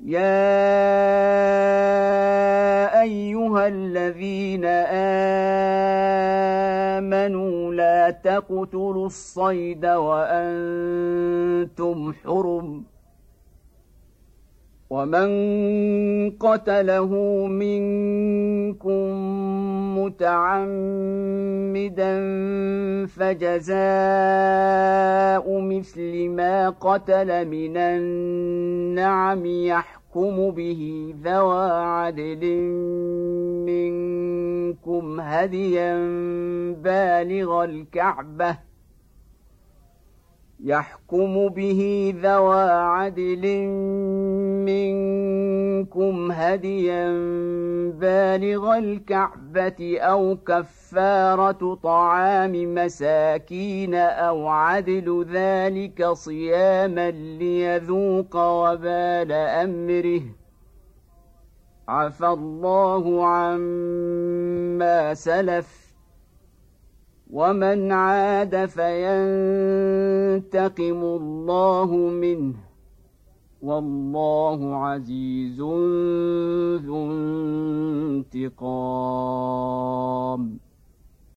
يا أيها الذين آمنوا لا تقتلوا الصيد وأنتم حرم ومن قتله منكم متعمدا فجزاء مثل ما قتل من النعم يحكم به ذوى عدل منكم هديا بالغ الكعبة أو كفارة طعام مساكين أو عدل ذلك صياما ليذوق وبال أمره عفى الله عما سلف ومن عاد فينتقم الله منه والله عزيز ذو انتقام.